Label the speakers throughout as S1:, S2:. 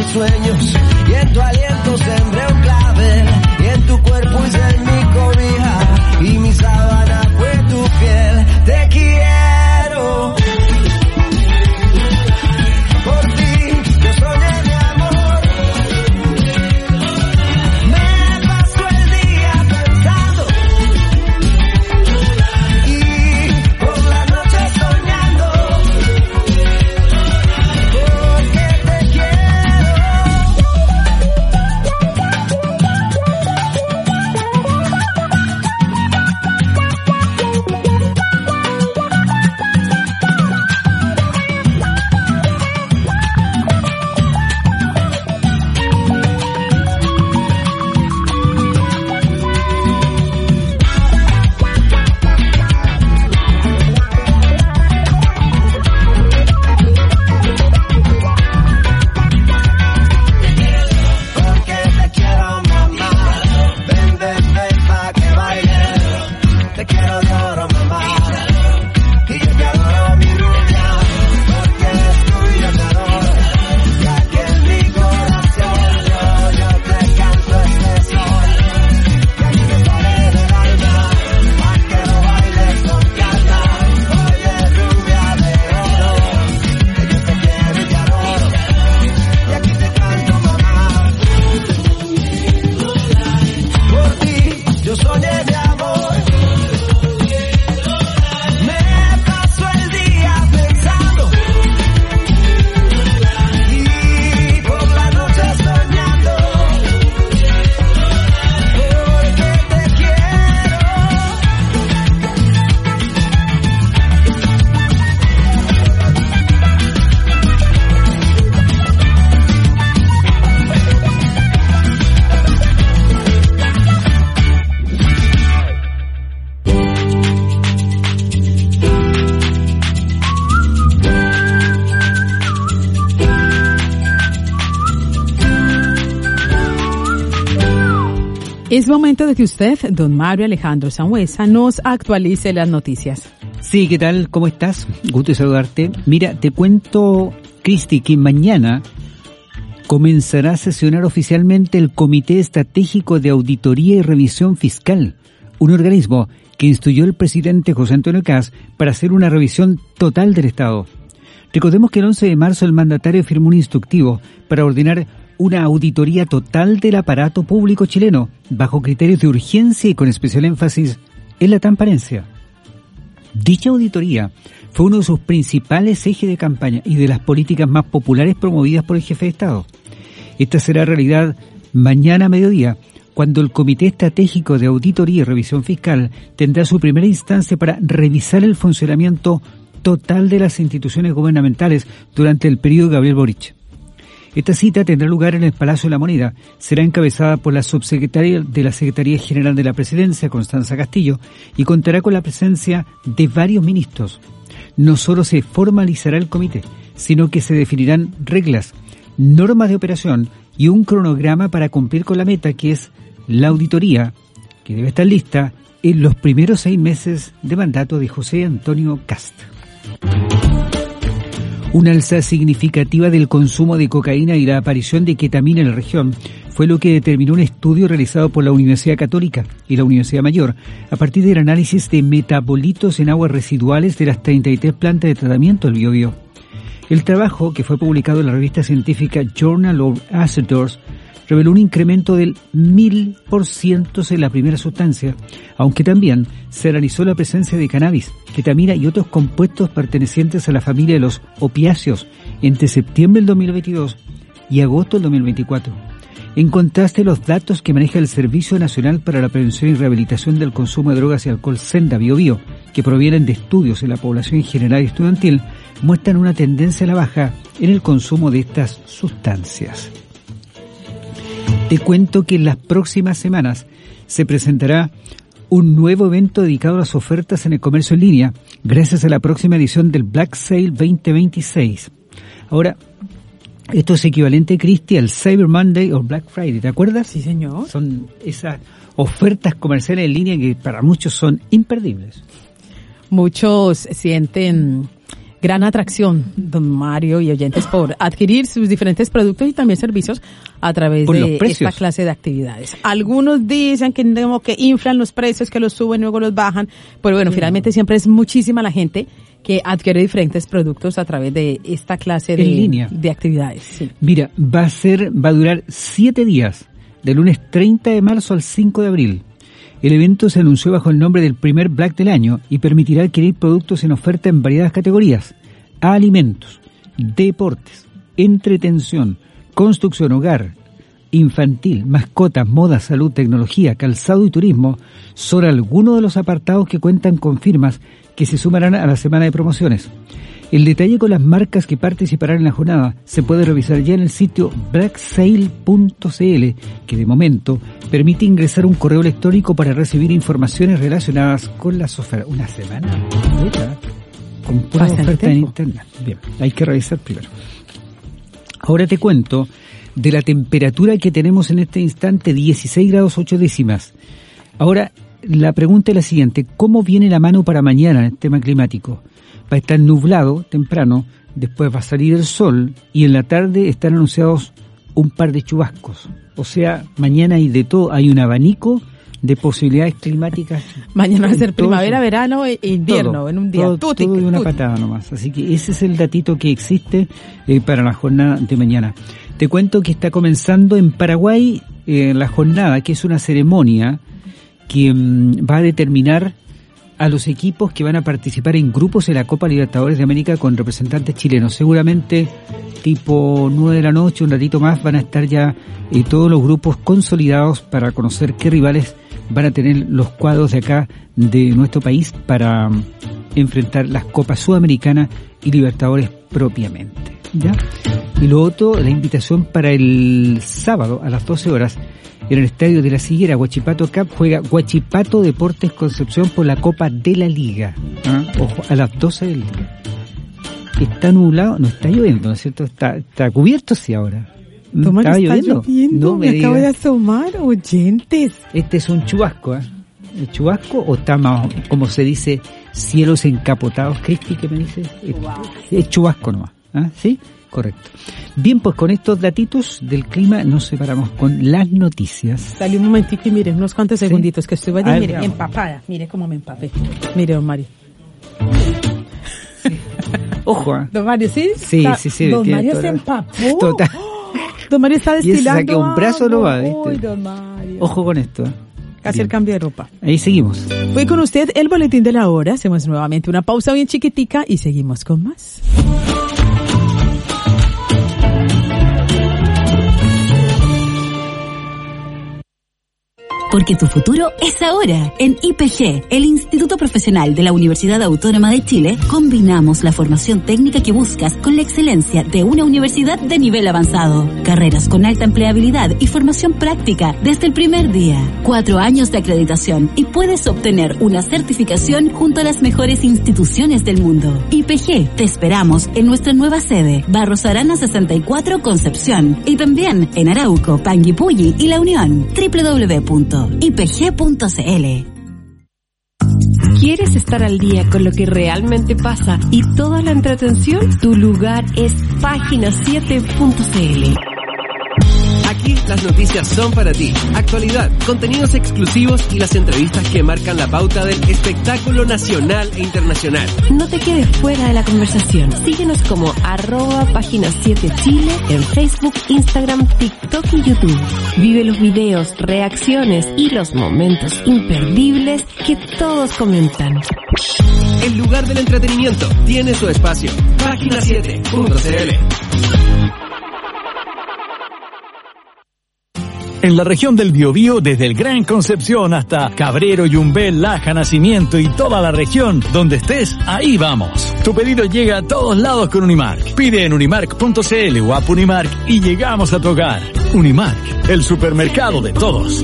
S1: sueños, y en tu aliento sembré un clavel, y en tu cuerpo hice mi cobija, y mi sábana fue tu piel. Te quiero. Por ti yo soñé mi amor. Me paso el día pensando y por la noche soñando, porque te quiero.
S2: Es momento de que usted, don Mario Alejandro Sangüesa, nos actualice las noticias.
S3: Sí, ¿qué tal? ¿Cómo estás? Gusto de saludarte. Mira, te cuento, Cristi, que mañana comenzará a sesionar oficialmente el Comité Estratégico de Auditoría y Revisión Fiscal, un organismo que instruyó el presidente José Antonio Kast para hacer una revisión total del Estado. Recordemos que el 11 de marzo el mandatario firmó un instructivo para ordenar una auditoría total del aparato público chileno, bajo criterios de urgencia y con especial énfasis en la transparencia. Dicha auditoría fue uno de sus principales ejes de campaña y de las políticas más populares promovidas por el jefe de Estado. Esta será realidad mañana a mediodía, cuando el Comité Estratégico de Auditoría y Revisión Fiscal tendrá su primera instancia para revisar el funcionamiento total de las instituciones gubernamentales durante el periodo de Gabriel Boric. Esta cita tendrá lugar en el Palacio de la Moneda. Será encabezada por la subsecretaria de la Secretaría General de la Presidencia, Constanza Castillo, y contará con la presencia de varios ministros. No solo se formalizará el comité, sino que se definirán reglas, normas de operación y un cronograma para cumplir con la meta, que es la auditoría, que debe estar lista en los primeros 6 meses de mandato de José Antonio Kast. Una alza significativa del consumo de cocaína y la aparición de ketamina en la región fue lo que determinó un estudio realizado por la Universidad Católica y la Universidad Mayor a partir del análisis de metabolitos en aguas residuales de las 33 plantas de tratamiento del Biobío. El trabajo, que fue publicado en la revista científica Journal of Acidors, reveló un incremento del 1000% en la primera sustancia, aunque también se analizó la presencia de cannabis, ketamina y otros compuestos pertenecientes a la familia de los opiáceos entre septiembre del 2022 y agosto del 2024. En contraste, los datos que maneja el Servicio Nacional para la Prevención y Rehabilitación del Consumo de Drogas y Alcohol, SENDA Biobío, que provienen de estudios en la población general y estudiantil, muestran una tendencia a la baja en el consumo de estas sustancias. Te cuento que en las próximas semanas se presentará un nuevo evento dedicado a las ofertas en el comercio en línea, gracias a la próxima edición del Black Sale 2026. Ahora, esto es equivalente, Cristi, al Cyber Monday o Black Friday, ¿te acuerdas?
S2: Sí, señor.
S3: Son esas ofertas comerciales en línea que para muchos son imperdibles.
S2: Muchos sienten gran atracción, don Mario y oyentes, por adquirir sus diferentes productos y también servicios a través de esta clase de actividades. Algunos dicen que inflan los precios, que los suben, luego los bajan, pero bueno, finalmente siempre es muchísima la gente que adquiere diferentes productos a través de esta clase de actividades. Sí.
S3: Mira, va a durar 7 días, del lunes 30 de marzo al 5 de abril. El evento se anunció bajo el nombre del primer Black del año y permitirá adquirir productos en oferta en variadas categorías: alimentos, deportes, entretención, construcción, hogar, infantil, mascotas, moda, salud, tecnología, calzado y turismo. Son algunos de los apartados que cuentan con firmas que se sumarán a la semana de promociones. El detalle con las marcas que participarán en la jornada se puede revisar ya en el sitio blacksale.cl, que de momento permite ingresar un correo electrónico para recibir informaciones relacionadas con las ofertas. Una semana con pura oferta en internet. Bien, hay que revisar primero. Ahora te cuento de la temperatura que tenemos en este instante, 16 grados 8 décimas. Ahora, la pregunta es la siguiente: ¿cómo viene la mano para mañana en el tema climático? Va a estar nublado temprano, después va a salir el sol y en la tarde están anunciados un par de chubascos. O sea, mañana hay de todo, hay un abanico de posibilidades climáticas.
S2: Mañana va a ser primavera, verano e invierno todo, en un día.
S3: Todo de una patada nomás. Así que ese es el datito que existe para la jornada de mañana. Te cuento que está comenzando en Paraguay la jornada, que es una ceremonia que va a determinar a los equipos que van a participar en grupos en la Copa Libertadores de América con representantes chilenos. Seguramente tipo 9 de la noche, un ratito más, van a estar ya todos los grupos consolidados para conocer qué rivales van a tener los cuadros de acá de nuestro país para enfrentar las Copas Sudamericana y Libertadores propiamente. ¿Ya? Y lo otro, la invitación para el sábado a las 12 horas en el estadio de La Siguera, Huachipato Cup, juega Huachipato Deportes Concepción por la Copa de la Liga. Ojo, a las 12 del día. Está nublado, no está lloviendo, ¿no es cierto? Está cubierto, sí, ahora.
S2: ¿Estaba lloviendo? No me acabo de asomar, oyentes.
S3: Este es un chubasco, ¿eh? ¿El chubasco o está más, como se dice, cielos encapotados? Cristi, ¿qué me dice? Es chubasco nomás, ¿sí? Correcto. Bien, pues con estos datitos del clima nos separamos con las noticias.
S2: Salí un momentito y miren, unos cuantos segunditos que estuve allí, mire, empapada. Mire cómo me empapé. Mire, don Mario.
S3: Sí. Ojo,
S2: Don Mario, ¿sí?
S3: Sí.
S2: Don Mario se empapó.
S3: Total.
S2: Don Mario está destilando.
S3: Y saqué un brazo no va, ¿viste?
S2: Uy, don Mario.
S3: Ojo con esto,
S2: Casi el cambio de ropa.
S3: Ahí seguimos.
S2: Voy con usted el boletín de la hora. Hacemos nuevamente una pausa bien chiquitica y seguimos con más.
S4: Porque tu futuro es ahora. En IPG, el Instituto Profesional de la Universidad Autónoma de Chile, combinamos la formación técnica que buscas con la excelencia de una universidad de nivel avanzado. Carreras con alta empleabilidad y formación práctica desde el primer día. 4 años de acreditación y puedes obtener una certificación junto a las mejores instituciones del mundo. IPG, te esperamos en nuestra nueva sede, Barros Arana 64, Concepción, y también en Arauco, Panguipulli y La Unión. www.ipg.cl.
S5: ¿Quieres estar al día con lo que realmente pasa y toda la entretención? Tu lugar es Página7.cl.
S6: Aquí las noticias son para ti. Actualidad, contenidos exclusivos y las entrevistas que marcan la pauta del espectáculo nacional e internacional.
S5: No te quedes fuera de la conversación. Síguenos como @Página7Chile en Facebook, Instagram, TikTok y YouTube. Vive los videos, reacciones y los momentos imperdibles que todos comentan.
S6: El lugar del entretenimiento tiene su espacio. Página7.cl.
S7: En la región del Biobío, desde el Gran Concepción hasta Cabrero, Yumbel, Laja, Nacimiento y toda la región, donde estés, ahí vamos. Tu pedido llega a todos lados con Unimark. Pide en unimark.cl o app Unimark y llegamos a tu hogar. Unimark, el supermercado de todos.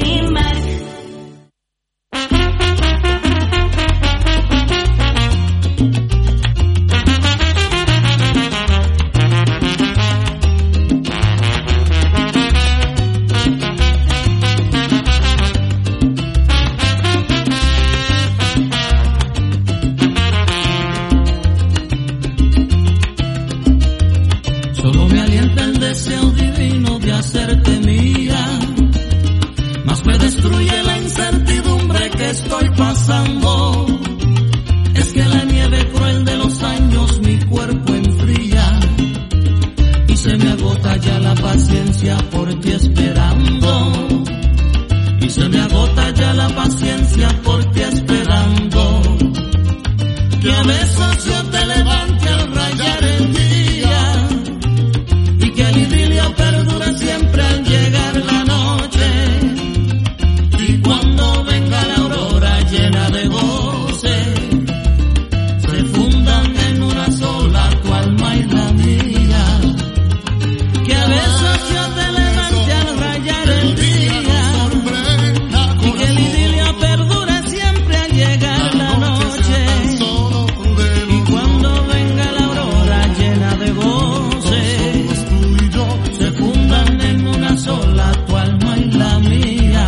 S8: hacerte mía, más me destruye la incertidumbre que estoy pasando. Es que la nieve cruel de los años mi cuerpo enfría y se me agota ya la paciencia por ti esperando. Y se me agota ya la paciencia por ti esperando. Que a veces yo te levante al rayar el día y que el idilio perdure siempre al llegar la noche. Y cuando venga la aurora llena de goce, se fundan en una sola tu alma y la mía. Que a veces yo te levante al rayar el día y que el idilio perdure siempre al llegar la noche. Y cuando venga la aurora llena de goce, se fundan en una sola tu alma y la mía.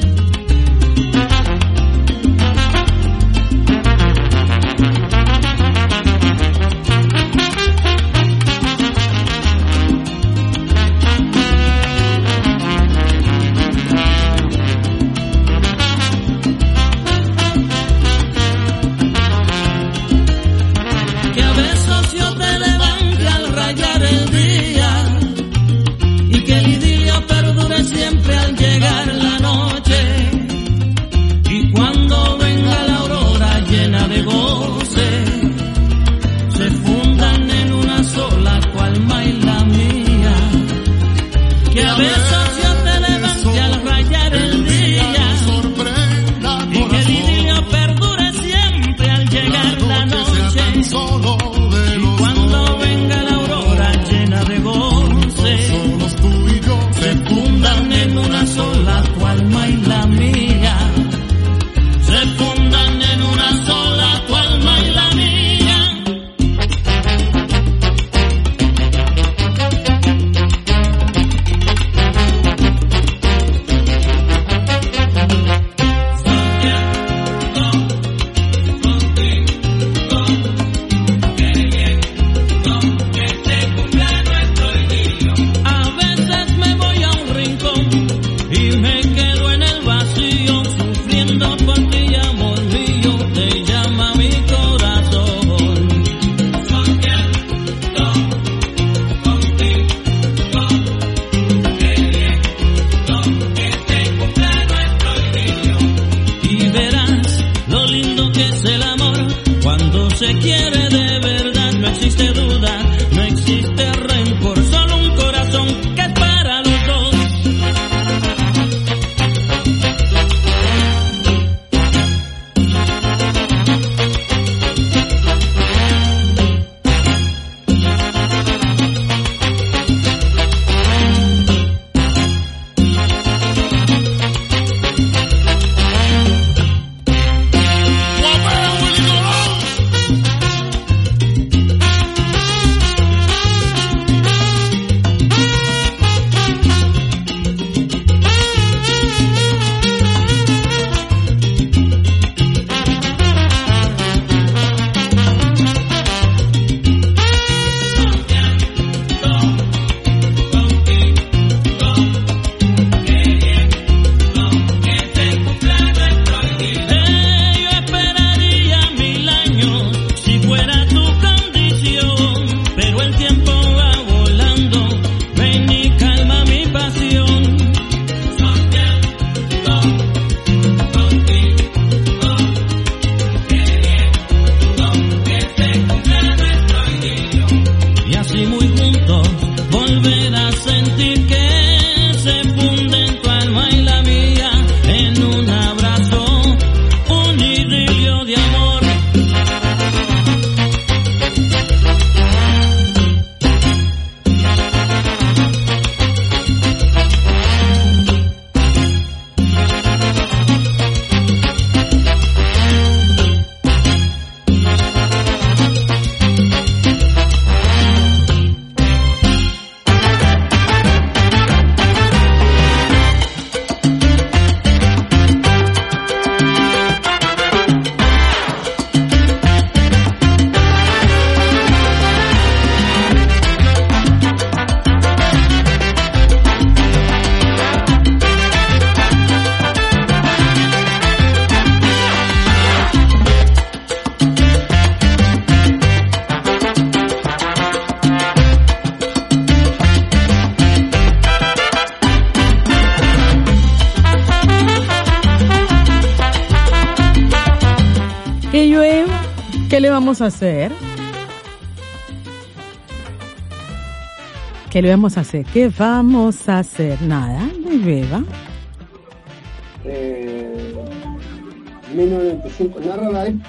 S8: Que a besos yo te levante al rayar el día y que el idilio perdure siempre al llegar la noche. Y cuando venga la aurora llena de goce, se fundan en una sola tu alma y la mía. Que a besos yo te levante al rayar el día y que el idilio perdure siempre al llegar la noche. Y cuando venga la aurora llena de goce, se fundan en una sola tu alma y la mía. Se fundan en una sola tu alma y la mía.
S2: que llueva, ¿qué le vamos a hacer? ¿Qué le vamos a hacer? ¿Qué vamos a hacer? Nada, no llueva.
S9: 1995, nárrala ahí.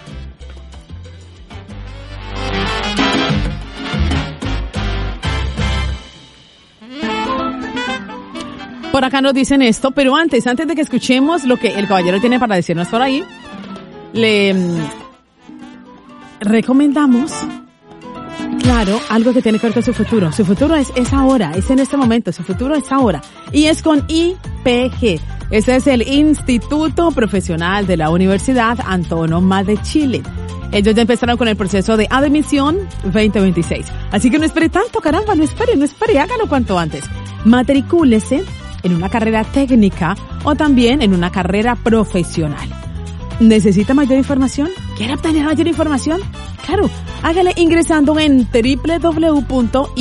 S2: Por acá nos dicen esto, pero antes de que escuchemos lo que el caballero tiene para decirnos por ahí, le recomendamos, claro, algo que tiene que ver con su futuro. Su futuro es ahora, es en este momento, su futuro es ahora. Y es con IPG. Ese es el Instituto Profesional de la Universidad Autónoma de Chile. Ellos ya empezaron con el proceso de admisión 2026. Así que no espere tanto, caramba, no espere, hágalo cuanto antes. Matricúlese en una carrera técnica o también en una carrera profesional. ¿Necesita mayor información? ¿Quiere obtener mayor información? Claro, hágale ingresando en www.ipg.cl.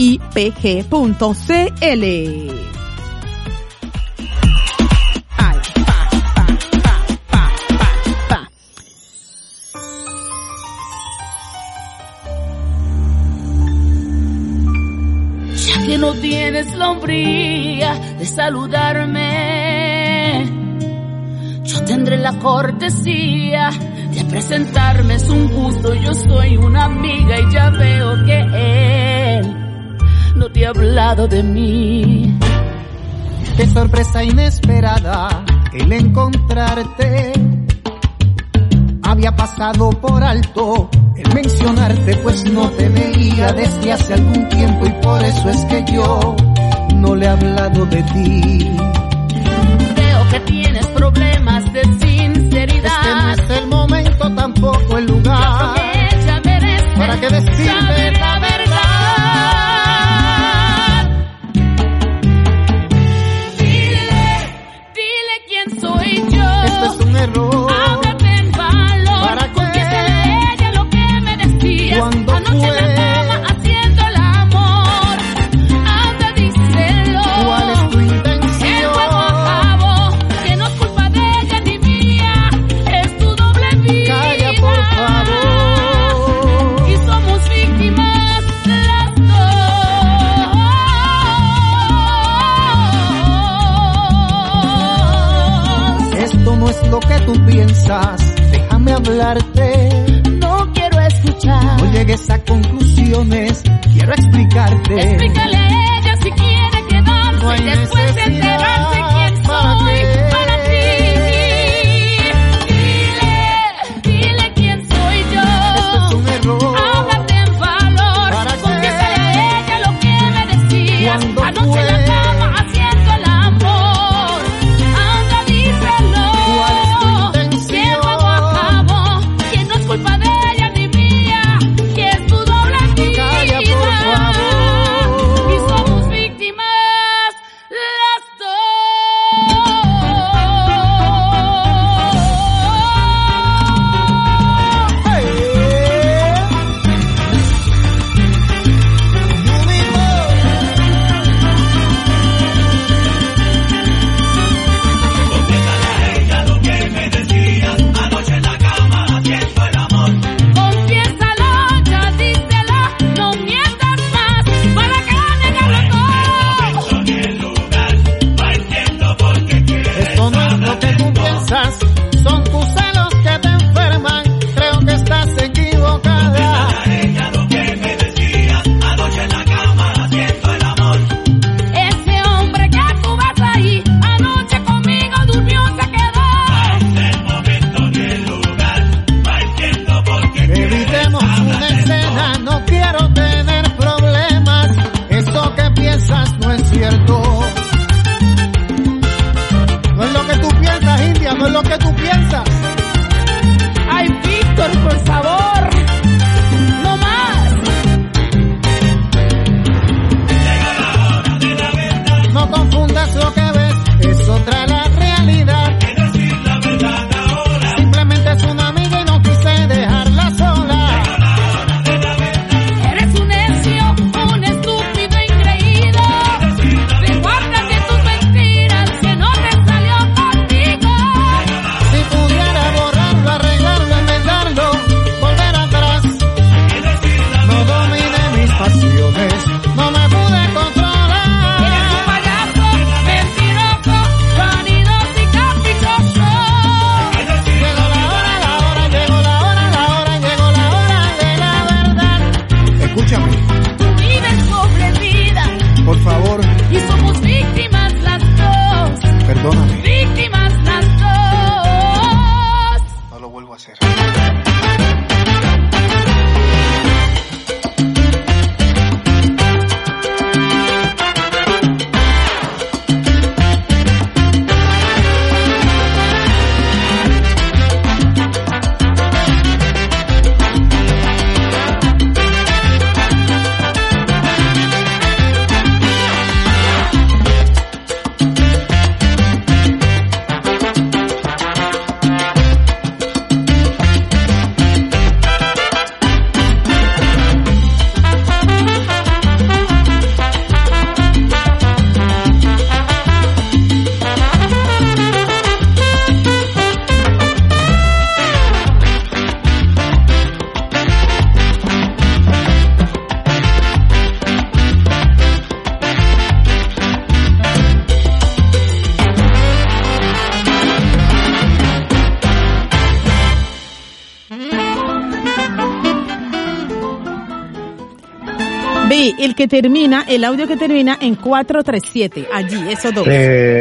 S10: Que no tienes la hombría de saludarme, yo tendré la cortesía de presentarme. Es un gusto, yo soy una amiga y ya veo que él no te ha hablado de mí.
S11: Qué sorpresa inesperada el encontrarte. Había pasado por alto el mencionarte, pues no te veía desde hace algún tiempo y por eso es que yo no le he hablado de ti.
S10: Veo que tienes problemas de sinceridad.
S11: Este no es el momento, tampoco el lugar para que decirme la verdad.
S10: Dile quién soy yo.
S11: Esto es un error.
S10: Cuando anoche en la cama haciendo el amor, anda díselo.
S11: ¿Cuál es tu intención?
S10: El juego acabó, que no es culpa de ella ni mía, es tu doble vida.
S11: Calla por favor.
S10: Y somos víctimas las dos.
S11: Esto no es lo que tú piensas, déjame hablarte.
S10: Escuchar.
S11: No llegues a conclusiones, quiero explicarte.
S10: Explícale a ella si quiere quedarse
S11: no hay
S10: después de enterarse quién soy para ti. Dile quién soy yo.
S11: Esto es un error.
S10: Háblate en valor. Confiésale a ella lo que me decía. Anoche en la cama haciendo el amor. Anda, díselo.
S11: ¿Cuál es tu intención?
S10: Que el juego acabó, que no es culpa de ella.
S11: Son tus celos que te enferman, creo que estás equivocada.
S8: Ella lo que me decía, anoche en la cama haciendo el amor.
S10: Ese hombre que tú ves ahí, anoche conmigo durmió, se quedó.
S8: No es el momento ni el lugar, va entiendo por qué.
S11: Evitemos una escena, no quiero tener problemas. Eso que piensas no es cierto. No es lo que tú piensas, India, no es lo que tú piensas.
S10: Ay, Víctor, por favor, no más.
S8: Llega la hora de la verdad.
S11: No confundas lo que ves, es otra la realidad.
S8: Que decir la verdad ahora.
S11: Simplemente es una amiga y no quise dejarla sola.
S8: Llega la hora de la verdad.
S10: Eres un necio, un estúpido increído. Te guardas de tus mentiras que no te salió contigo.
S11: Si pudiera borrarlo, arreglarlo, enmendarlo,
S2: Sí, el audio que termina en 437, allí, esos dos.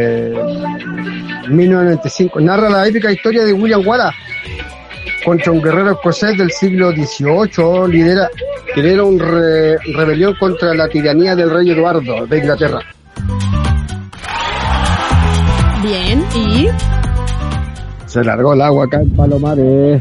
S9: 1995, narra la épica historia de William Wallace contra un guerrero escocés del siglo XVIII, lidera una rebelión contra la tiranía del rey Eduardo de Inglaterra.
S2: Bien, y...
S9: Se largó el agua acá en Palomares.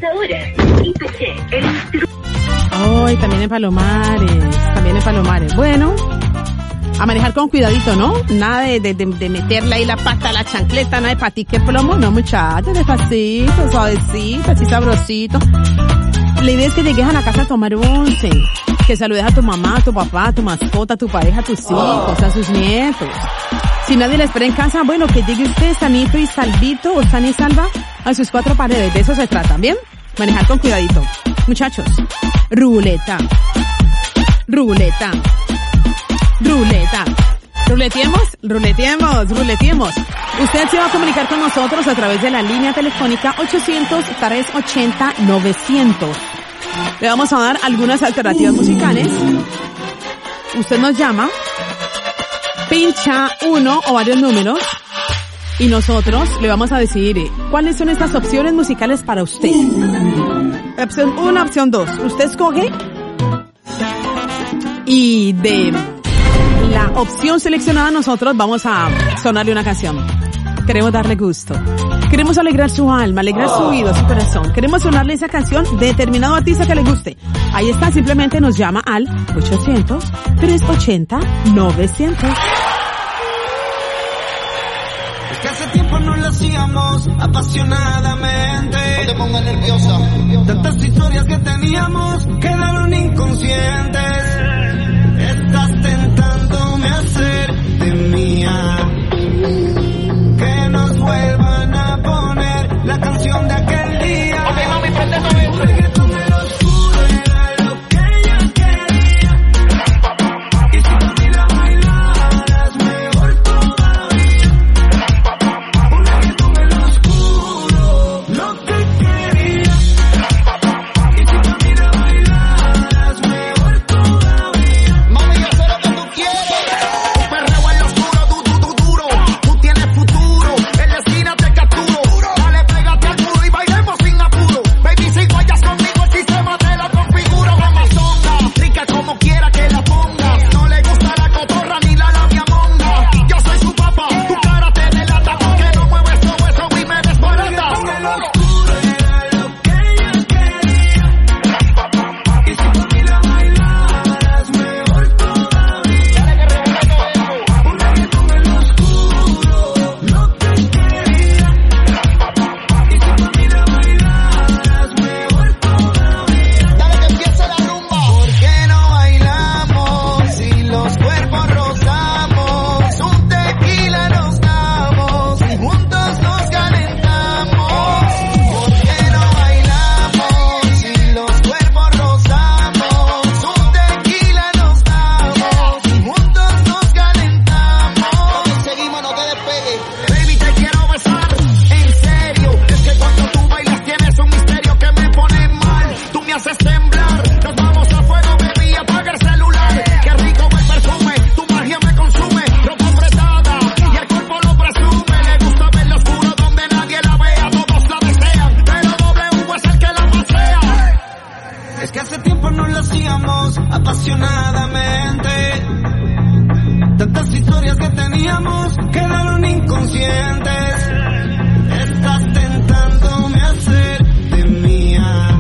S2: Ay, también en Palomares. Bueno, a manejar con cuidadito, ¿no? Nada de meterle ahí la pata a la chancleta, nada de patique plomo, no, muchachos, despacito, suavecito, así sabrosito. La idea es que llegues a la casa a tomar once, que saludes a tu mamá, a tu papá, a tu mascota, a tu pareja, a tus hijos, a sus nietos. Si nadie la espera en casa, bueno, que llegue usted sanito y salvito, o sana y salva, a sus cuatro paredes. De eso se trata, ¿bien? Manejar con cuidadito. Muchachos, ruleta. Ruletiemos. Usted se va a comunicar con nosotros a través de la línea telefónica 800-380-900. Le vamos a dar algunas alternativas musicales. Usted nos llama, pincha uno o varios números y nosotros le vamos a decir cuáles son estas opciones musicales para usted. Opción 1, opción 2. Usted escoge y de la opción seleccionada nosotros vamos a sonarle una canción. Queremos darle gusto. Queremos alegrar su alma, alegrar su oído, su corazón. Queremos sonarle esa canción de determinado artista que le guste. Ahí está, simplemente nos llama al 800-380-900.
S1: Es que hace tiempo no lo hacíamos apasionadamente. No te pongas nerviosa. Tantas historias que teníamos quedaron inconscientes. Estás tentándome a hacerte mía. Que nos vuelvan a poner la canción de aquel día. Ok, mami, prende todo esto. El reggaetón de lo oscuro era lo que ella quería. Y si tú ni la bailaras, mejor todavía. Un reggaetón de lo oscuro, lo que quería. Y si tú ni la bailaras, mejor todavía. Mami, yo sé lo que tú quieres. Un perreo en lo oscuro, duro. Tú tienes futuro, en la esquina te capturo. Dale, pégate al muro y bailemos sin apuro. Baby, si guayas conmigo, el sistema te la configuro. Amazonga, rica como quiera que la pongas. No le gusta la cotorra ni la labia monga. Yo soy su papá, tu cara te delata. Porque no mueves todo eso y me desbarata. En lo oscuro era lo que ella quería. Y si tú ni la bailaras, mejor todavía. Un reggaetón en lo oscuro, lo que quería. Y si tú ni la bailaras, mejor todavía. Dale que empiece la rumba. ¿Por qué no bailamos si los cuerpos rozamos? Un tequila nos damos y juntos nos calentamos. ¿Por qué no bailamos si los cuerpos rozamos? Un tequila nos damos y juntos nos calentamos. Seguimos, no te despegues. Baby, te quiero besar, en serio. Es que cuando tú bailas tienes un misterio que me pone mal. Tú me haces temblar. Nos vamos a fuego, baby, apaga el celular. Qué rico el perfume, tu magia me consume. Ropa apretada y el cuerpo lo presume. Le gusta ver lo oscuro donde nadie la vea. Todos la desean, pero W es el que la pasea. Es que hace tiempo no lo hacíamos apasionadamente. Tantas historias que teníamos quedaron inconscientes. Estás tentándome a hacerte mía.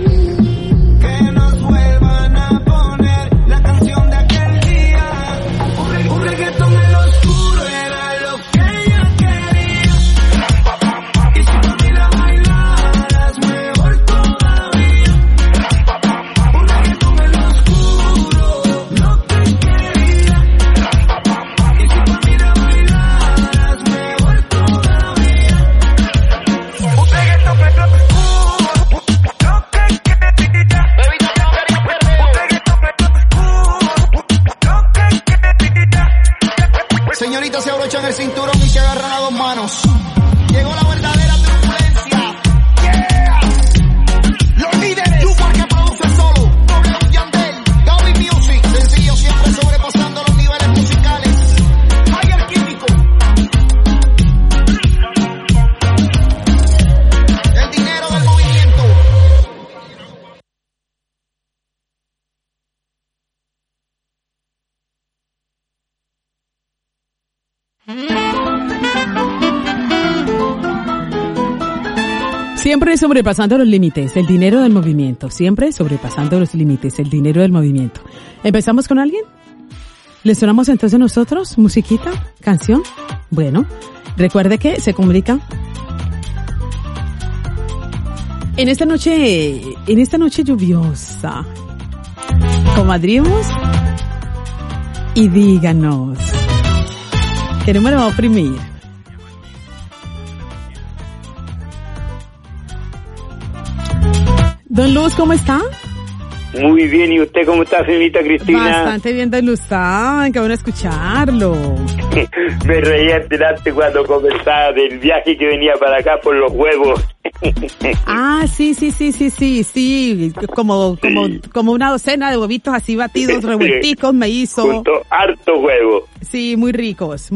S1: Que nos vuelvan a poner la canción de aquel día. Un reggaetón en lo oscuro era lo que ella quería. Y si tú ni la bailaras, mejor todavía. Un reggaetón en lo oscuro, lo que quería. Y si tú ni la bailaras, mejor todavía. Un reggaetón en lo oscuro, lo que quería. Baby, no te quería perder. Un reggaetón en lo oscuro, lo que quería. Señoritas, se abrochan el cinturón y se agarran a dos manos. Llegó la verdadera turbulencia. Yeah. Los líderes. Tú porque produces solo. W Yandel, Gaby Music. Sencillo siempre
S2: Siempre sobrepasando los límites, el dinero del movimiento. Siempre sobrepasando los límites, el dinero del movimiento. ¿Empezamos con alguien? ¿Le sonamos entonces nosotros? ¿Musiquita? ¿Canción? Bueno, recuerde que se comunica. En esta noche lluviosa, comadrimos y díganos, ¿qué número va a oprimir? Don Luz, ¿cómo está?
S12: Muy bien, ¿y usted cómo está, señorita Cristina?
S2: Bastante bien, Don Luzán, qué bueno escucharlo.
S12: Me reía delante cuando conversaba del viaje que venía para acá por los huevos.
S2: Ah, sí, como una docena de huevitos así batidos, revuelticos, me hizo.
S12: Junto harto huevo.
S2: Sí, muy ricos.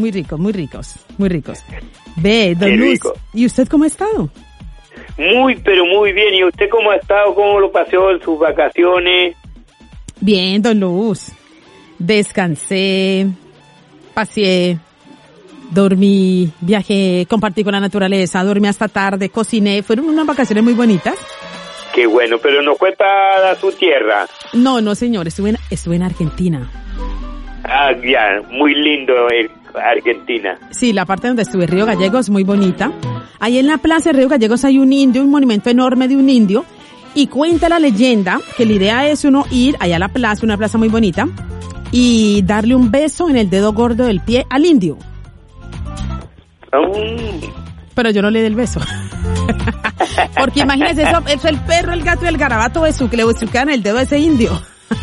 S2: Ve, Don Luz, ¿y usted cómo ha estado?
S12: Muy, pero muy bien. ¿Y usted cómo ha estado? ¿Cómo lo pasó en sus vacaciones?
S2: Bien, Don Luz. Descansé, paseé, dormí, viajé, compartí con la naturaleza, dormí hasta tarde, cociné. Fueron unas vacaciones muy bonitas.
S12: Qué bueno, pero ¿no fue para su tierra?
S2: No, señor. Estuve en Argentina.
S12: Ah, ya. Muy lindo Argentina.
S2: Sí, la parte donde estuve, Río Gallegos, muy bonita. Ahí en la plaza de Río Gallegos hay un indio, un monumento enorme de un indio, y cuenta la leyenda que la idea es uno ir allá a la plaza, una plaza muy bonita, y darle un beso en el dedo gordo del pie al indio. Pero yo no le di el beso. Porque imagínese, eso es el perro, el gato y el garabato que le besuquean el dedo a ese indio.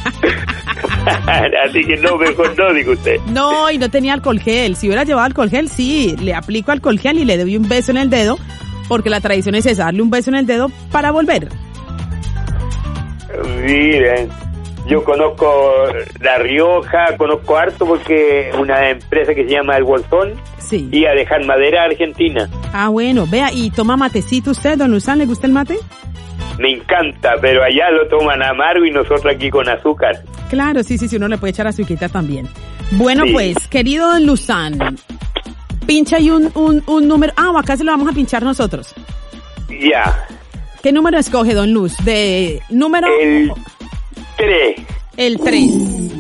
S12: Así que no, mejor no, digo usted.
S2: No, y no tenía alcohol gel. Si hubiera llevado alcohol gel, sí, le aplico alcohol gel y le doy un beso en el dedo, porque la tradición es esa, darle un beso en el dedo para volver.
S12: Miren, yo conozco La Rioja, conozco harto porque una empresa que se llama El Bolsón,
S2: sí,
S12: iba a dejar madera a Argentina.
S2: Ah, bueno, vea, ¿y toma matecito usted, don Luzán? ¿Le gusta el mate?
S12: Me encanta, pero allá lo toman amargo y nosotros aquí con azúcar.
S2: Claro, sí, uno le puede echar azuquita también. Bueno, sí. Pues, querido don Luzán, pincha ahí un número. Ah, acá se lo vamos a pinchar nosotros.
S12: Ya.
S2: ¿Qué número escoge, don Luz? De número...
S12: El 3.
S2: El 3.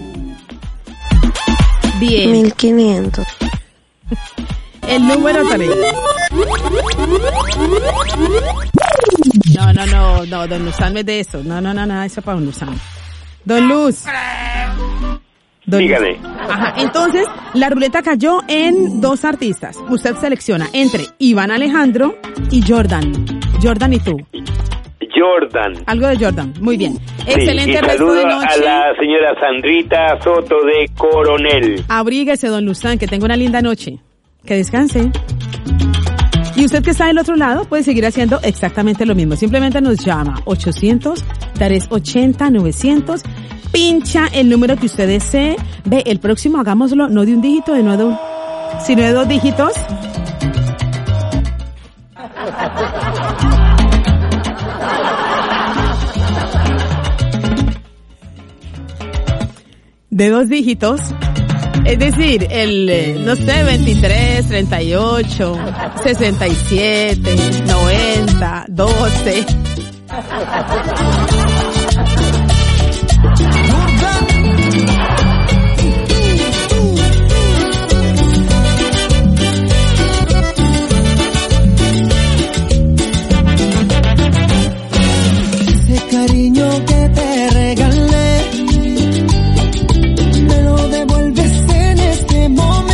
S2: Bien.
S13: 1500.
S2: El número 3. No, don Luzán no es de eso. No, eso para don Luzán. Don Luz.
S12: Dígame.
S2: Ajá, entonces, la ruleta cayó en 2 artistas. Usted selecciona entre Iván Alejandro y Jordan. Jordan y tú.
S12: Jordan.
S2: Algo de Jordan, muy bien.
S12: Sí,
S2: excelente
S12: y
S2: resto de noche.
S12: A la señora Sandrita Soto de Coronel.
S2: Abríguese, don Luzán, que tenga una linda noche. Que descanse. Y usted que está del otro lado puede seguir haciendo exactamente lo mismo. Simplemente nos llama 800-380-900. Pincha el número que usted desee. Ve, el próximo hagámoslo no de un dígito, sino de 2 dígitos. De 2 dígitos. Es decir, el, 23, 38, 67, 90, 12.
S1: Ese cariño que te regalé, me lo devuelves en este momento.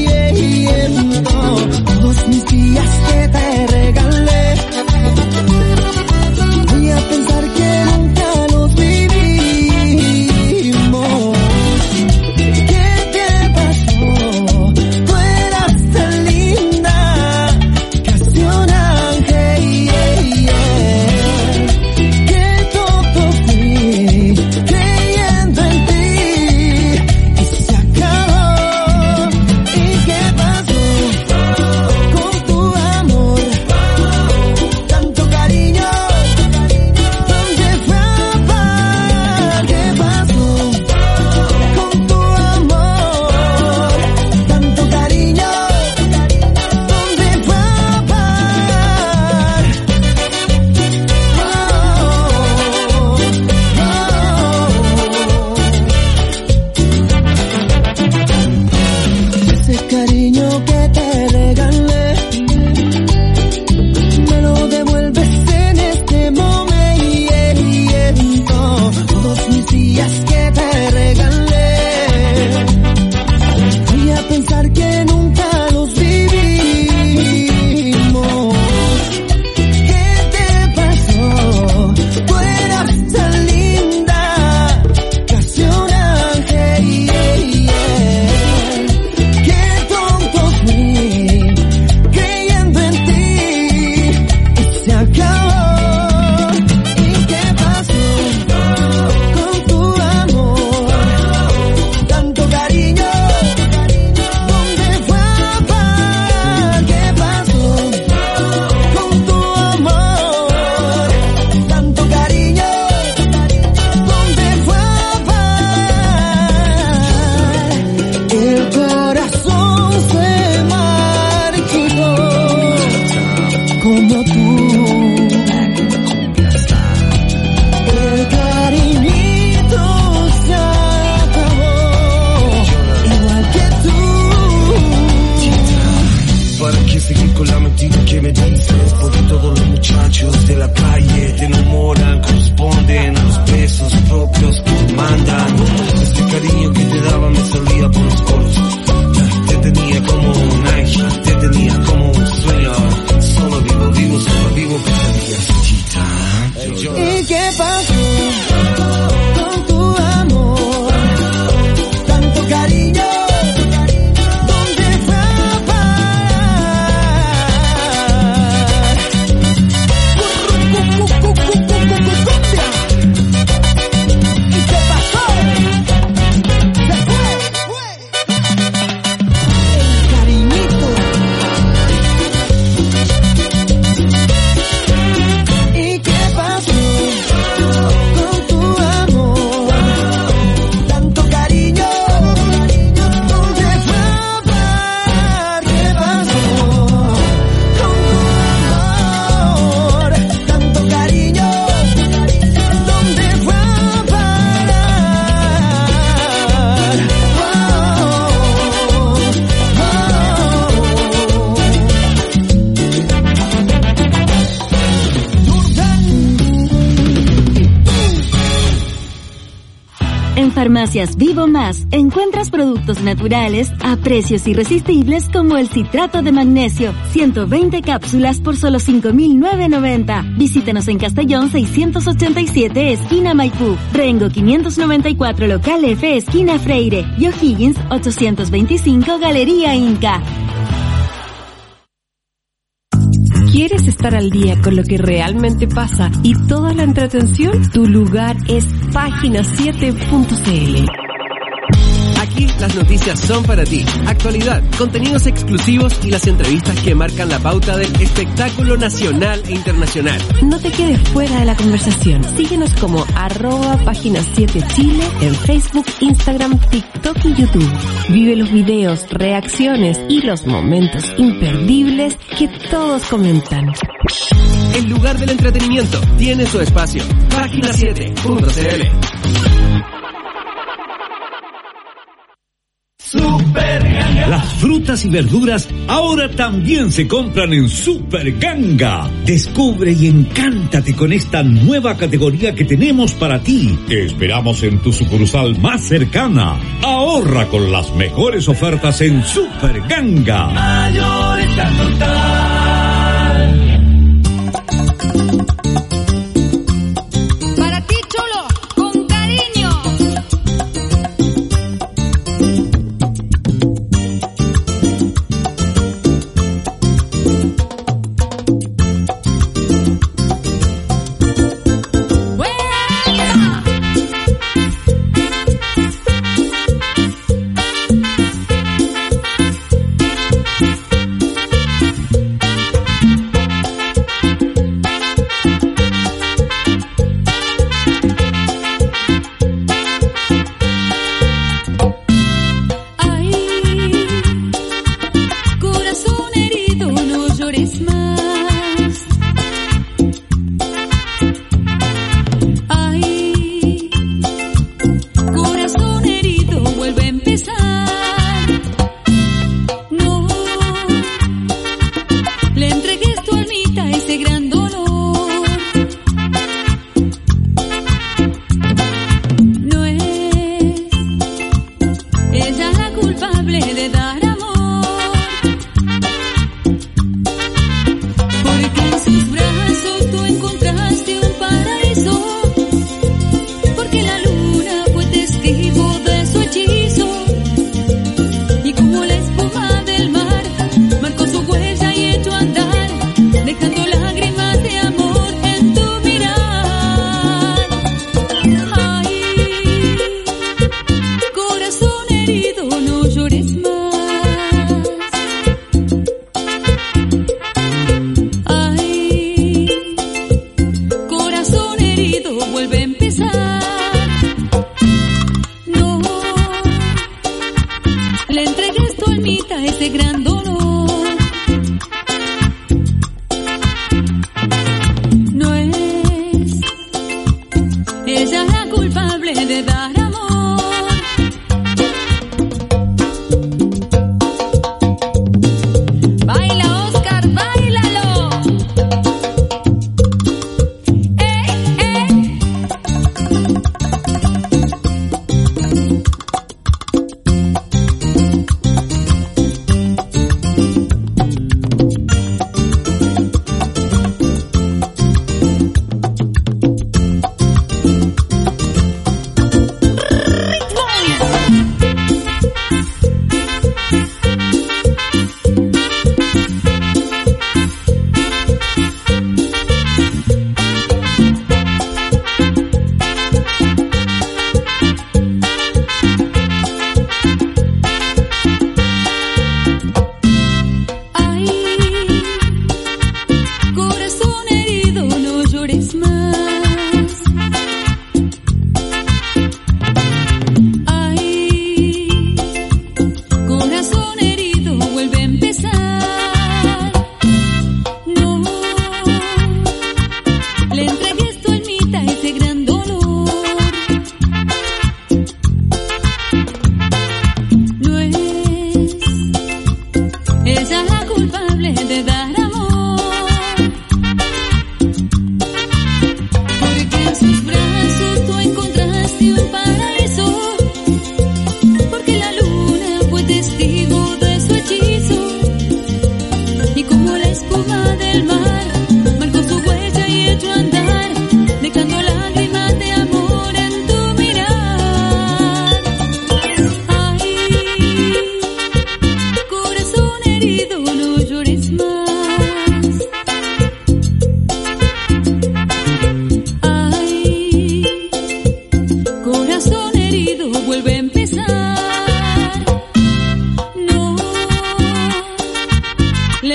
S1: Todos mis días que te regalé, voy a pensar que nunca los vi.
S13: ¿Para qué seguir con la mentira que me dices? Porque todos los muchachos de la calle te enamoran, corresponden a los besos propios que mandan. Ese cariño que te daba me salía por los poros. Te tenía como un ángel, te tenía como un sueño. Solo vivo pesadillas, chita.
S1: ¿Y qué pasó con tu amor? Tanto cariño.
S4: Farmacias Vivo Más encuentras productos naturales a precios irresistibles como el citrato de magnesio, 120 cápsulas por solo 5.990. Visítanos en Castellón 687, esquina Maipú, Rengo 594, local F, esquina Freire, y O'Higgins 825, Galería Inca.
S5: ¿Quieres estar al día con lo que realmente pasa y toda la entretención? Tu lugar es página7.cl.
S6: Aquí las noticias son para ti. Actualidad, contenidos exclusivos y las entrevistas que marcan la pauta del espectáculo nacional e internacional.
S5: No te quedes fuera de la conversación. Síguenos como @página7chile en Facebook, Instagram, TikTok y YouTube. Vive los videos, reacciones y los momentos imperdibles que todos comentan.
S6: El lugar del entretenimiento tiene su espacio. Página7.cl.
S14: Las frutas y verduras ahora también se compran en Super Ganga. Descubre y encántate con esta nueva categoría que tenemos para ti. Te esperamos en tu sucursal más cercana. Ahorra con las mejores ofertas en Super Ganga.
S1: Mayorista total.
S15: Para ti, chulo, con cariño.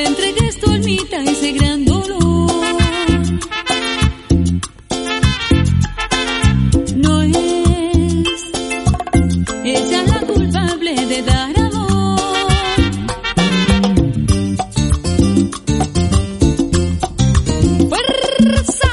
S15: le entregues tu almita a ese gran dolor. No es ella la culpable de dar amor. ¡Fuerza!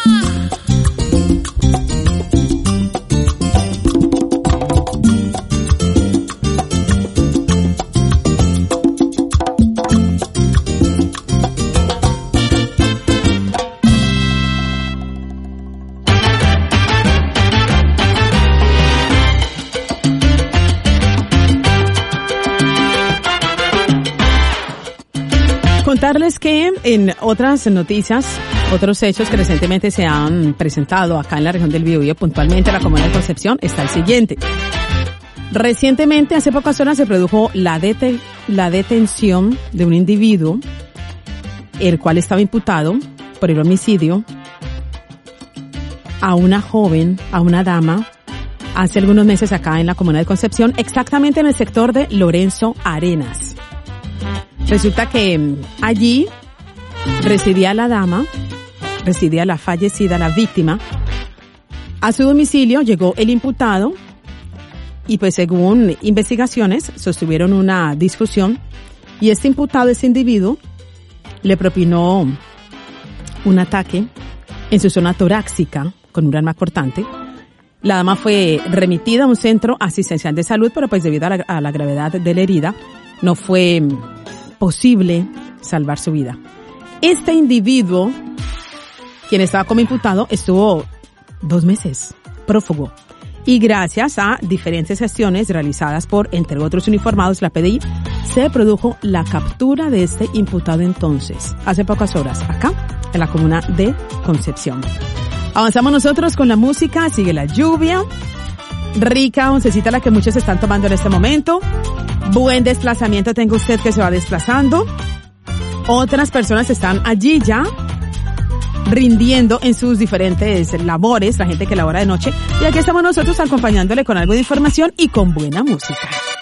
S2: Contarles que en otras noticias, otros hechos que recientemente se han presentado acá en la región del Biobío, puntualmente en la comuna de Concepción, está el siguiente. Recientemente, hace pocas horas, se produjo la detención de un individuo, el cual estaba imputado por el homicidio a una joven, a una dama, hace algunos meses acá en la comuna de Concepción, exactamente en el sector de Lorenzo Arenas. Resulta que allí residía la dama, residía la fallecida, la víctima. A su domicilio llegó el imputado y pues según investigaciones sostuvieron una discusión y este imputado, este individuo, le propinó un ataque en su zona torácica con un arma cortante. La dama fue remitida a un centro asistencial de salud, pero pues debido a la gravedad de la herida no fue posible salvar su vida. Este individuo, quien estaba como imputado, estuvo 2 meses prófugo y gracias a diferentes gestiones realizadas por, entre otros uniformados, la PDI, se produjo la captura de este imputado entonces, hace pocas horas, acá en la comuna de Concepción. Avanzamos nosotros con la música, sigue la lluvia, rica oncecita la que muchos están tomando en este momento. Buen desplazamiento tenga usted que se va desplazando. Otras personas están allí ya rindiendo en sus diferentes labores, la gente que labora de noche. Y aquí estamos nosotros acompañándole con algo de información y con buena música.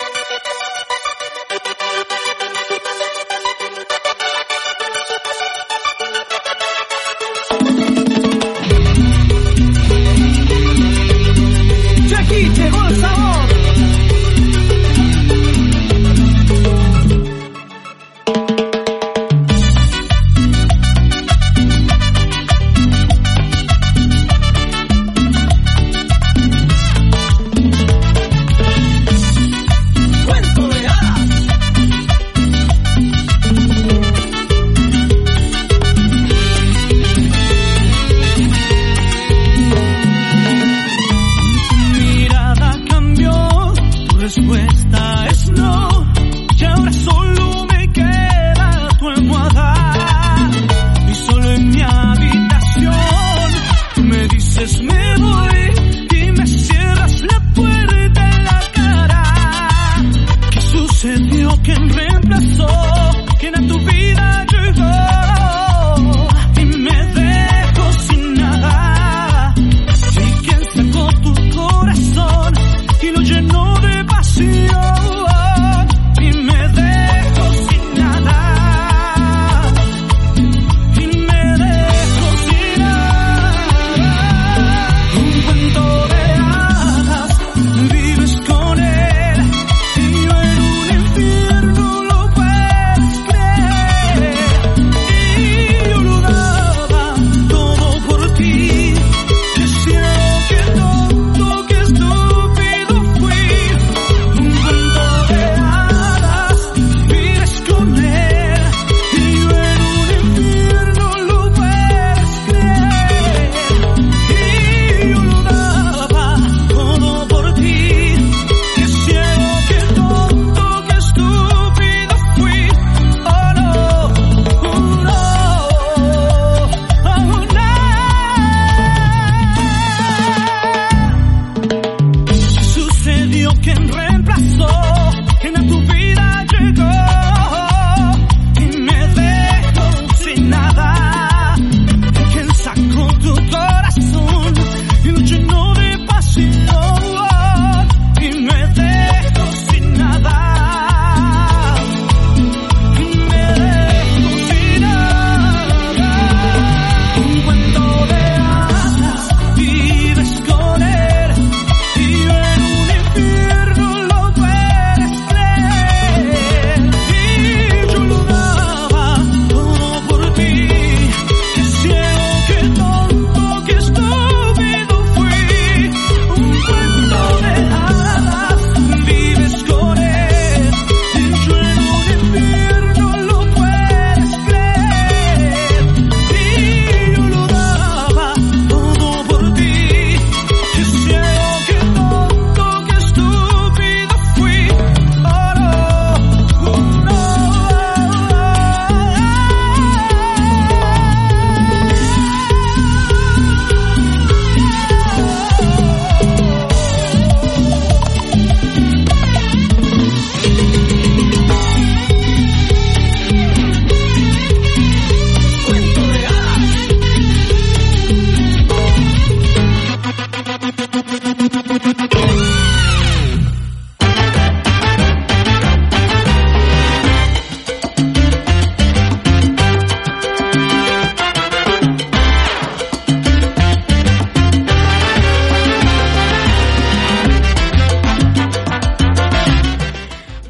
S1: Aquí llegó el sabor.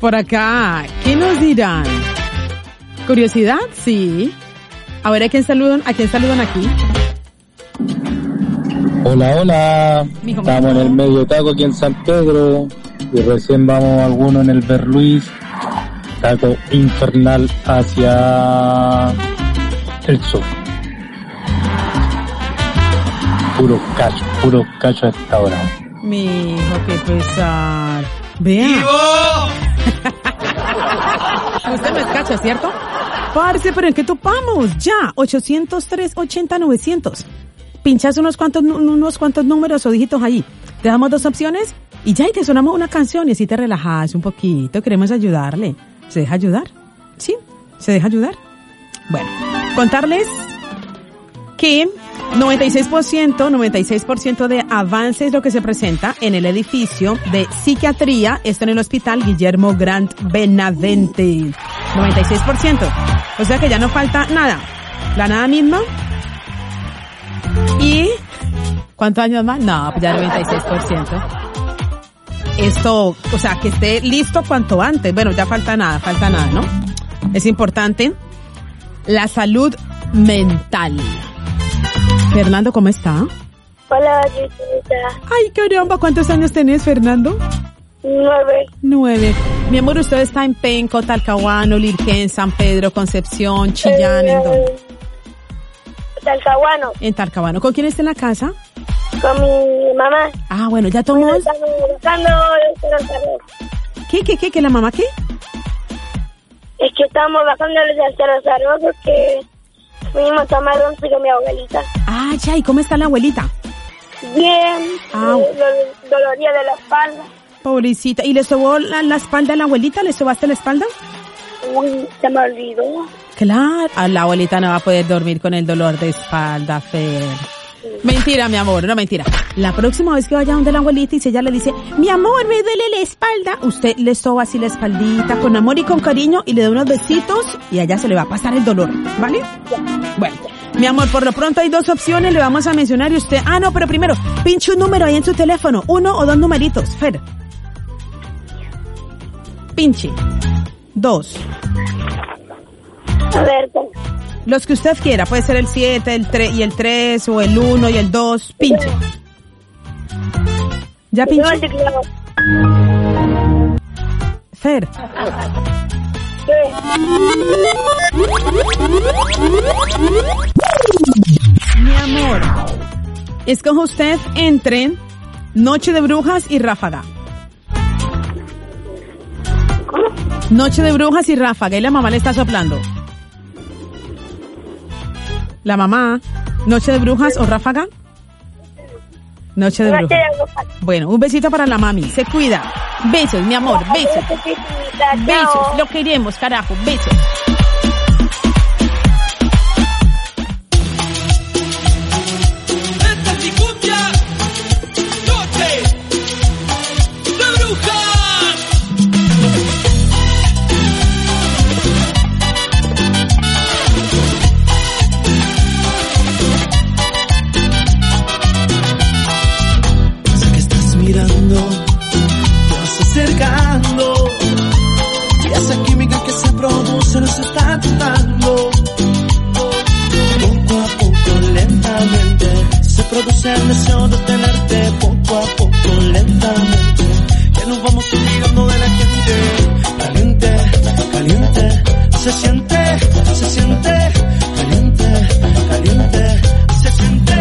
S2: Por acá, ¿qué nos dirán? ¿Curiosidad? Sí. A ver, ¿a quién saludan aquí?
S16: Hola. Estamos en el medio taco aquí en San Pedro y recién vamos algunos en el Berluis. Taco infernal hacia el sur. Puro cacho a esta hora.
S2: Mi hijo, qué pesar. Vea. Usted no es cacho, ¿cierto? Parce, pero ¿en qué topamos? Ya, 803-80-900. Pinchas unos cuantos números o dígitos ahí. Te damos 2 opciones y ya, y te sonamos una canción y así te relajas un poquito. Queremos ayudarle. ¿Se deja ayudar? ¿Sí? ¿Se deja ayudar? Bueno, contarles que 96% de avance es lo que se presenta en el edificio de psiquiatría, esto en el hospital Guillermo Grant Benavente. 96%. O sea que ya no falta nada. La nada misma. ¿Y cuántos años más? No, pues ya 96%. Esto, o sea, que esté listo cuanto antes. Bueno, ya falta nada, ¿no? Es importante la salud mental. Fernando, ¿cómo está?
S17: Hola, Gisita.
S2: Ay, caramba, ¿cuántos años tenés, Fernando?
S17: 9.
S2: Mi amor, usted está en Penco, Talcahuano, Lirquén, San Pedro, Concepción, Chillán, ¿en dónde?
S17: Talcahuano.
S2: En Talcahuano. ¿Con quién está en la casa?
S17: Con mi mamá.
S2: Ah, bueno, ya tomó.
S17: Estamos buscando el Cerro.
S2: ¿Qué? ¿La mamá qué?
S17: Es que estamos bajando el Cerro porque fuimos a tomar once con mi abuelita.
S2: Ah, ya, ¿y cómo está la abuelita?
S17: Bien. Doloría de la espalda.
S2: Pobrecita. ¿Y le sobó la espalda a la abuelita? ¿Le sobaste la espalda?
S17: Uy, se me olvidó.
S2: Claro, a la abuelita no va a poder dormir con el dolor de espalda, Fer. Sí. Mentira, mi amor, no mentira. La próxima vez que vaya donde la abuelita y si ella le dice, mi amor, me duele la espalda, usted le soba así la espaldita con amor y con cariño y le da unos besitos y allá se le va a pasar el dolor, ¿vale? Bueno, mi amor, por lo pronto hay 2 opciones, le vamos a mencionar y usted, no, pero primero, pinche un número ahí en su teléfono, 1 o 2 numeritos, Fer. Pinche. 2.
S17: A ver,
S2: los que usted quiera, puede ser el 7, el 3 y el 3 o el 1 y el 2, pinche. ¿Ya pinche? Fer. Mi amor, escoja usted entre Noche de Brujas y Ráfaga. Noche de Brujas y Ráfaga, y la mamá le está soplando. La mamá, Noche de Brujas o Ráfaga. Noche de Brujas. Bueno, un besito para la mami, se cuida. Besos, mi amor, besos. Besos, lo queremos, carajo, besos.
S8: Y esa química que se produce nos está tratando. Poco a poco, lentamente, se produce el deseo de tenerte. Poco a poco, lentamente, que nos vamos olvidando de la gente. Caliente, caliente, se siente, caliente, caliente, se siente.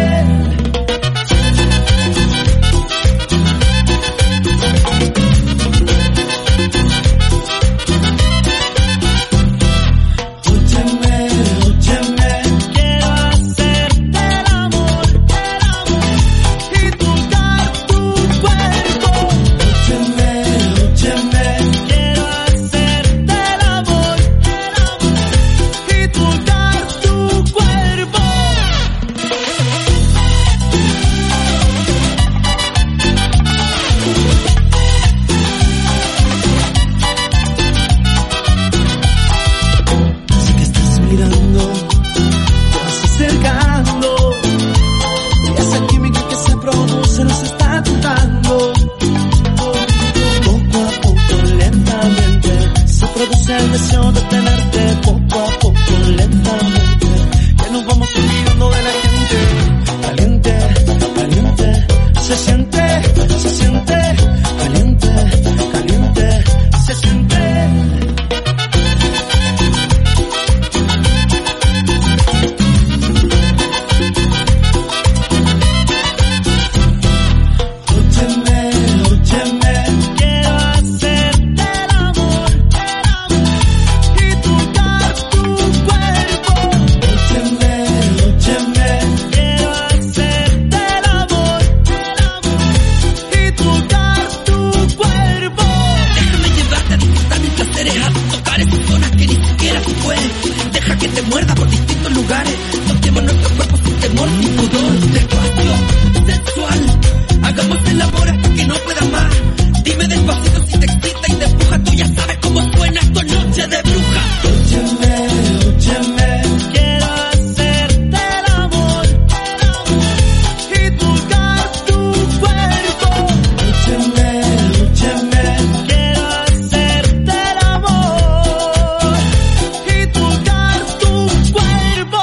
S8: distintos lugares. Toquemos nuestros cuerpos sin temor, sin pudor. Despacio, sexual. Hagamos el amor hasta que no pueda más. Dime despacito si te excita y te empuja. Tú ya sabes cómo suena esto, noche de bruja. Óyeme, óyeme. Quiero hacerte el amor y tocar tu cuerpo. Óyeme, óyeme. Quiero hacerte el amor y tocar tu cuerpo.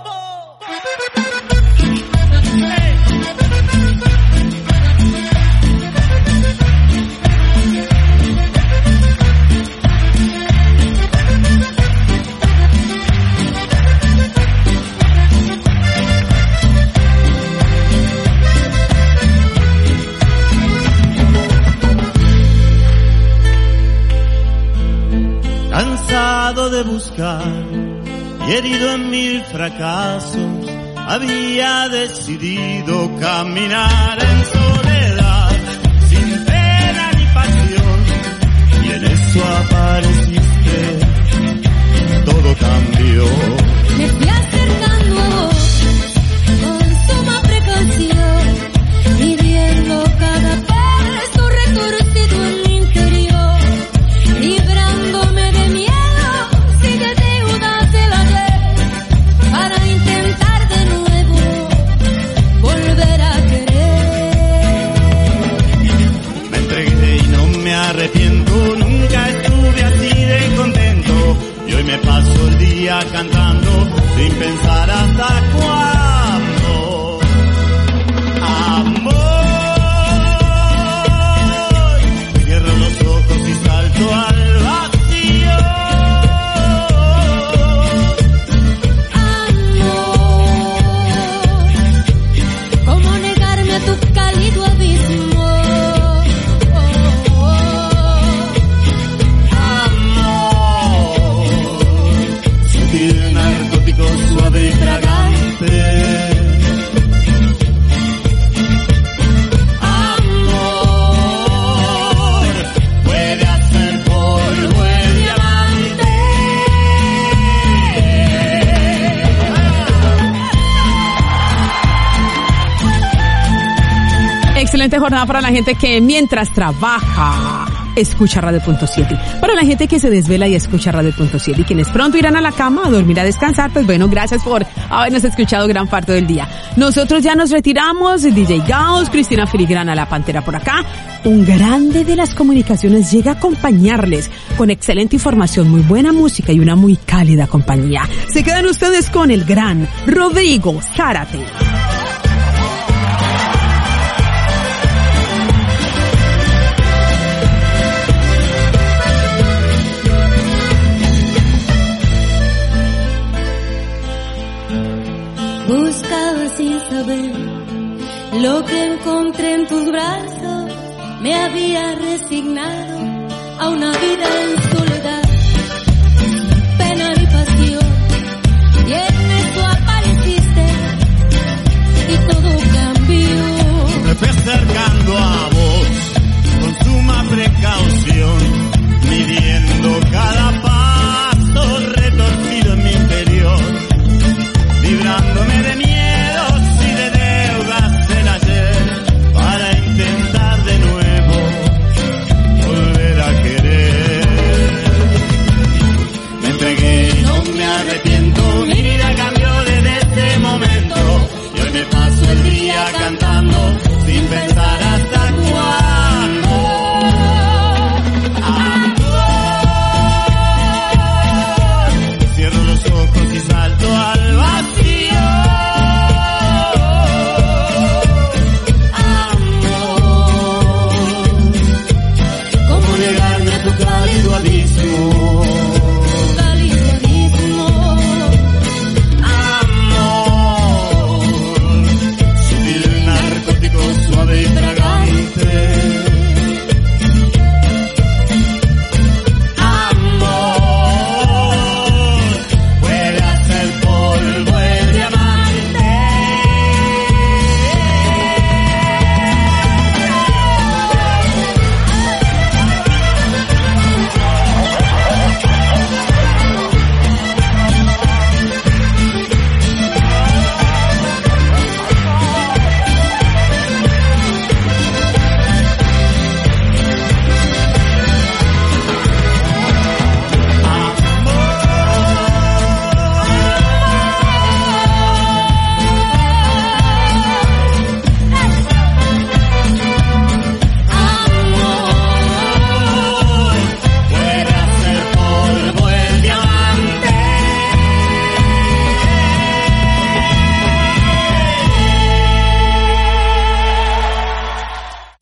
S18: Cansado de buscar y herido en mil fracasos, había decidido caminar en soledad, sin pena ni pasión, y en eso apareciste, todo cambió.
S19: Me fui acercando a vos con suma precaución, midiendo cada paso retorcido en mi interior, librándome de miedo si de deudas el ayer, para intentar de nuevo volver a querer.
S18: Me entregué y no me arrepiento, nunca estuve así de contento, y hoy me paso el día cantando sin pensar hasta cuándo. Amor, cierro los ojos y salto al vacío.
S19: ¿Cómo negarme a tu cálido abismo?
S18: Sutil, narcótico, suave y fragante. Amor, puede hacer polvo el diamante.
S2: Excelente jornada para la gente que mientras trabaja escucha Radio Punto 7. Para la gente que se desvela y escucha Radio Punto 7 y quienes pronto irán a la cama a dormir, a descansar, pues bueno, gracias por habernos escuchado gran parte del día. Nosotros ya nos retiramos. DJ Gauss, Cristina Filigrana, la Pantera por acá. Un grande de las comunicaciones llega a acompañarles con excelente información, muy buena música y una muy cálida compañía. Se quedan ustedes con el gran Rodrigo Zárate.
S19: Buscaba sin saber lo que encontré en tus brazos, me había resignado a una vida en soledad, pena y pasión, y en eso apareciste y todo cambió.
S18: Me fui acercando a vos con suma precaución, midiendo cada paso retorcido en mi interior, librándome de miedos y de deudas del ayer, para intentar de nuevo volver a querer.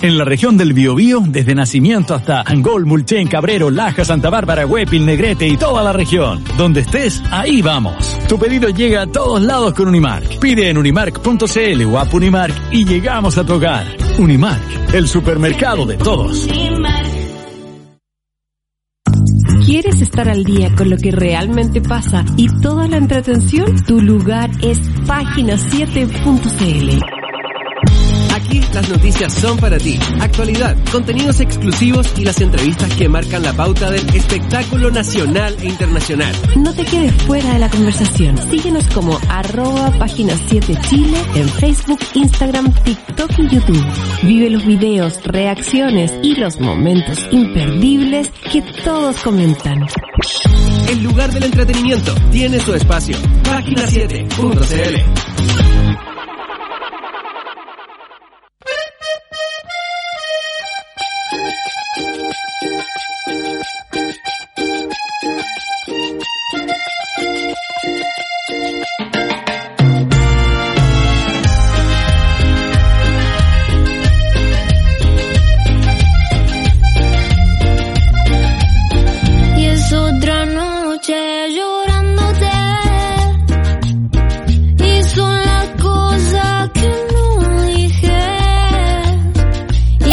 S7: En la región del Biobío, desde Nacimiento hasta Angol, Mulchen, Cabrero, Laja, Santa Bárbara, Huépil, Negrete y toda la región. Donde estés, ahí vamos. Tu pedido llega a todos lados con Unimark. Pide en unimark.cl o app Unimark y llegamos a tu hogar. Unimark, el supermercado de todos.
S5: ¿Quieres estar al día con lo que realmente pasa y toda la entretención? Tu lugar es página7.cl.
S6: Aquí las noticias son para ti. Actualidad, contenidos exclusivos y las entrevistas que marcan la pauta del espectáculo nacional e internacional.
S5: No te quedes fuera de la conversación. Síguenos como @página7chile en Facebook, Instagram, TikTok y YouTube. Vive los videos, reacciones y los momentos imperdibles que todos comentan.
S6: El lugar del entretenimiento tiene su espacio. Página7.cl.